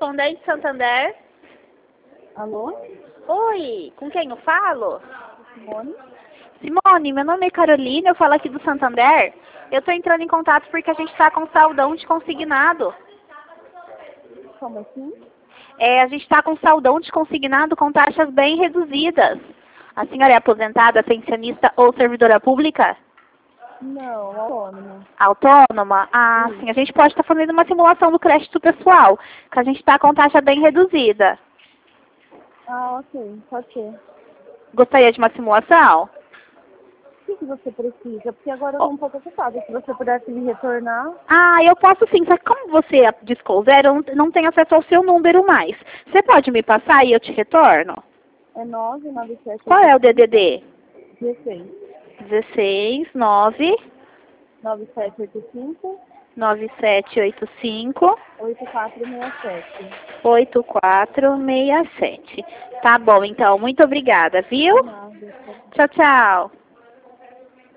Correspondente Santander. Alô? Oi, com quem eu falo? Simone? Simone, meu nome é Carolina, eu falo aqui do Santander. Eu tô entrando em contato porque a gente tá com saldão de consignado. Como assim? A gente tá com saldão de consignado com taxas bem reduzidas. A senhora é aposentada, pensionista ou servidora pública? Não, autônoma. Autônoma? Ah, sim. A gente pode estar fazendo uma simulação do crédito pessoal, que a gente está com taxa bem reduzida. Ah, ok, pode ser. Gostaria de uma simulação? O que você precisa? Porque agora eu tô um pouco ocupada. Se você pudesse me retornar. Ah, eu posso sim, só que como você discou zero, eu não tenho acesso ao seu número mais. Você pode me passar e eu te retorno? É 99785 Qual é o DDD? 16. 16 9 9785 9785 8467. 8467. Tá bom, então. Muito obrigada, viu? Nada. Tchau, tchau.